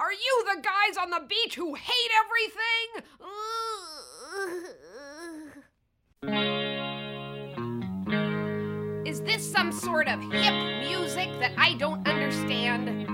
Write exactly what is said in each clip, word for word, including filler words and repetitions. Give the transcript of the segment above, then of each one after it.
Are you the guys on the beach who hate everything? Is this some sort of hip music that I don't understand?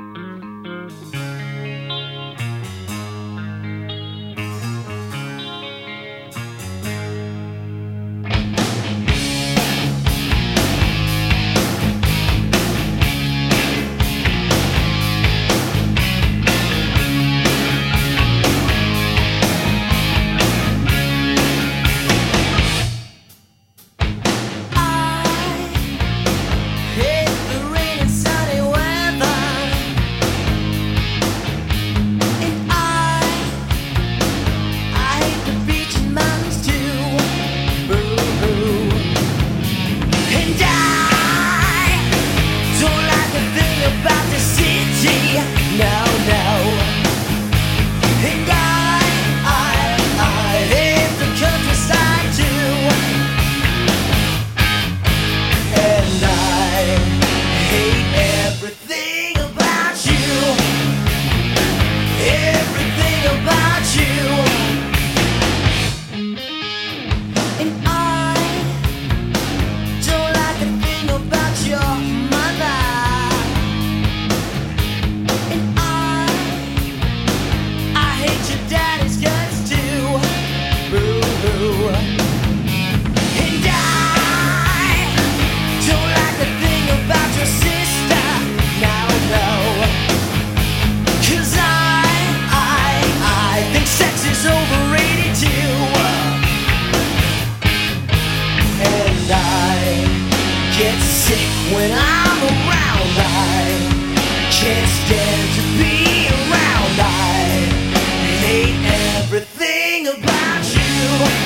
When I'm around, I can't stand to be around. I hate everything about you.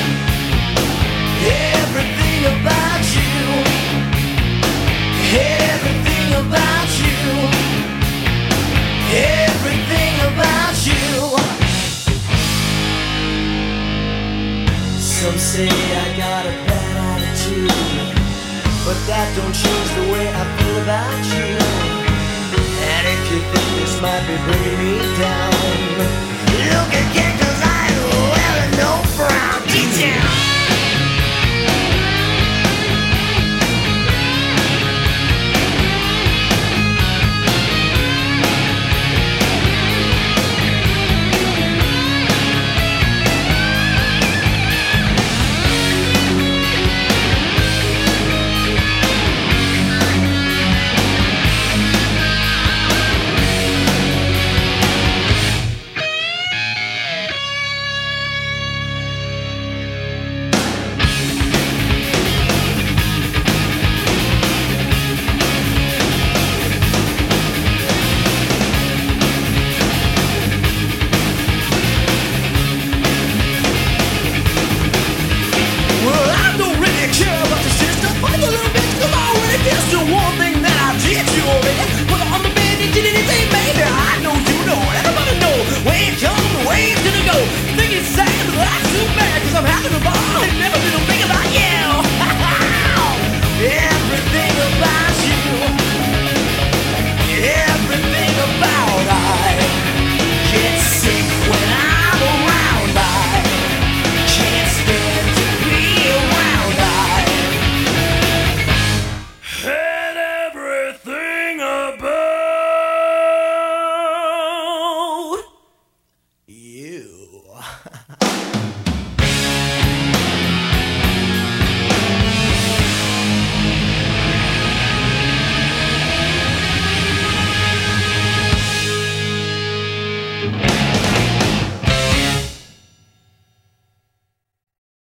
Everything about you. Everything about you. Everything about you. Some say I got a bad attitude, but that don't change the way I feel about you. And if you think this might be bringing me down,